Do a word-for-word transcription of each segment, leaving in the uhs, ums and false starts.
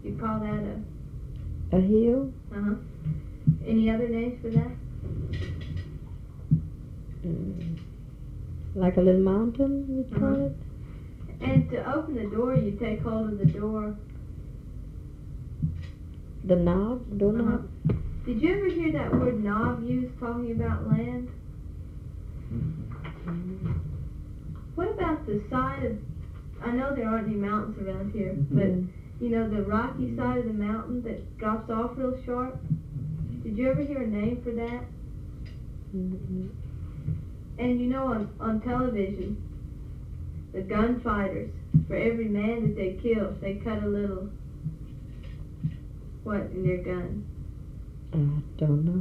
You call that a... A hill? Uh-huh. Any other names for that? Mm. Like a little mountain, you'd call Uh-huh. it? And to open the door, you take hold of the door. The knob? Doorknob? Uh-huh. Did you ever hear that word knob used talking about land? Mm. What about the side of... I know there aren't any mountains around here, but... Mm. You know, the rocky side of the mountain that drops off real sharp? Did you ever hear a name for that? Mm-mm. And you know, on, on television, the gunfighters, for every man that they kill, they cut a little, what, in their gun? I don't know.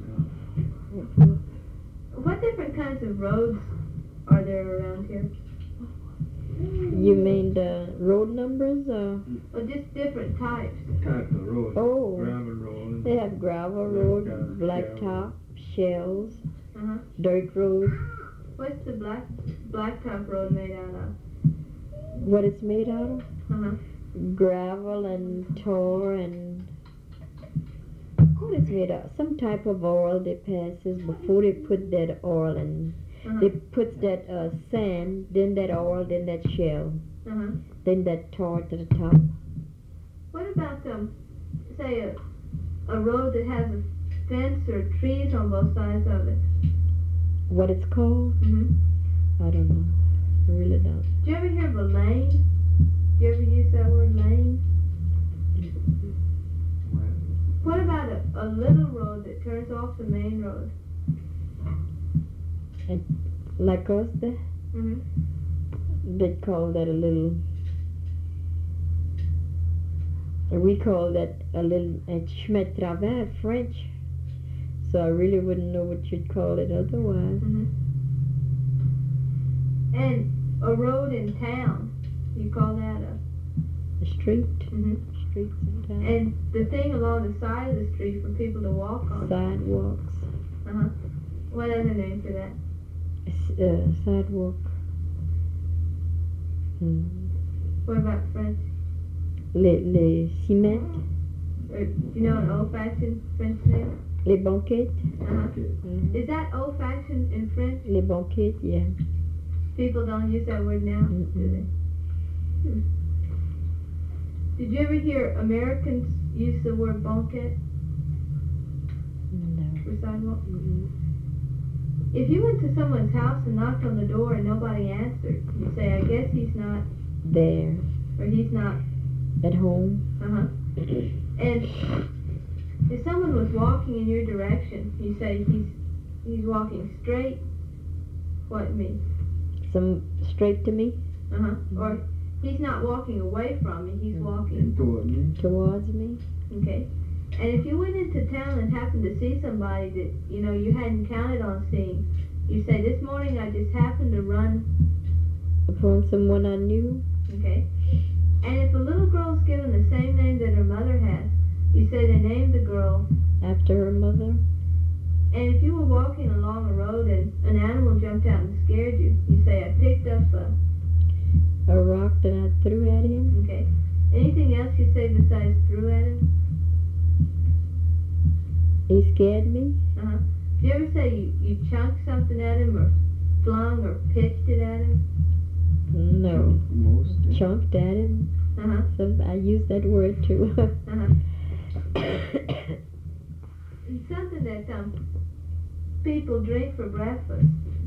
What different kinds of roads are there around here? You mean the road numbers? Or? Or just different types? Type of road. Oh. Gravel road. They have gravel road, blacktop, shells, Uh-huh. dirt road. What's the black blacktop road made out of? What it's made out of? Uh-huh. Gravel and tar and what it's made out of? Some type of oil that passes before they put that oil in. Uh-huh. They put that uh, sand, then that oil, then that shell, Uh-huh. then that tar to the top. What about, um, say, a, a road that has a fence or trees on both sides of it? What it's called? Mm-hmm. I don't know. I really don't. Do you ever hear of a lane? Do you ever use that word lane? What about a, a little road that turns off the main road? Like us, there, Mm-hmm. they call that a little. We call that a little a chemin de travers, French. So I really wouldn't know what you'd call it otherwise. Mm-hmm. And a road in town, you call that a... A street, Mm-hmm. streets in town. And the thing along the side of the street for people to walk on. Sidewalks, Uh-huh. What other name for that? S- uh, sidewalk. Hmm. What about French? Les, les ciments, Or, do you know an old-fashioned French name? les banquettes. Uh-huh. Mhm. Is that old-fashioned in French? Les banquettes, yeah. People don't use that word now, do Mm-mm. they? Hmm. Did you ever hear Americans use the word banquette No. for sidewalk? Mm-mm. If you went to someone's house and knocked on the door and nobody answered, you say, I guess he's not, There, or he's not, at home. uh-huh. And if someone was walking in your direction, you say, he's he's walking straight, what means? Some straight to me, Uh-huh. Or he's not walking away from me, he's walking, Toward me. towards me. okay? And if you went into town and happened to see somebody that, you know, you hadn't counted on seeing, you say, this morning I just happened to run, Upon someone I knew. okay? And if a little girl's given the same name that her mother has, you say they named the girl. After her mother. And if you were walking along a road and an animal jumped out and scared you, you say, I picked up a, A rock that I threw at him. okay? Anything else you say besides threw at him? He scared me. Uh-huh. Do you ever say you, you chunked something at him or flung or pitched it at him? No. Most. Chunked at him. Uh-huh. Some, I use that word too. Uh-huh. It's something that um, people drink for breakfast.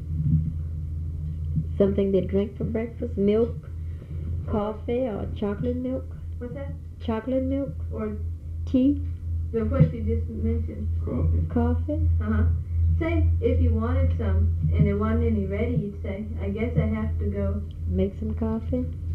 Something they drink for breakfast. Milk, coffee, or chocolate milk. What's that? Chocolate milk. Or Tea. the what you just mentioned. Coffee. Coffee. Uh-huh. Say, if you wanted some and there wasn't any ready, you'd say, I guess I have to go. Make some coffee.